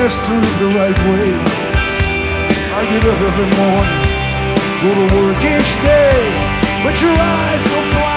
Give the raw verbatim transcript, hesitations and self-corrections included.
best to live the right way. I get up every morning, go to work each day, but your eyes don't blind.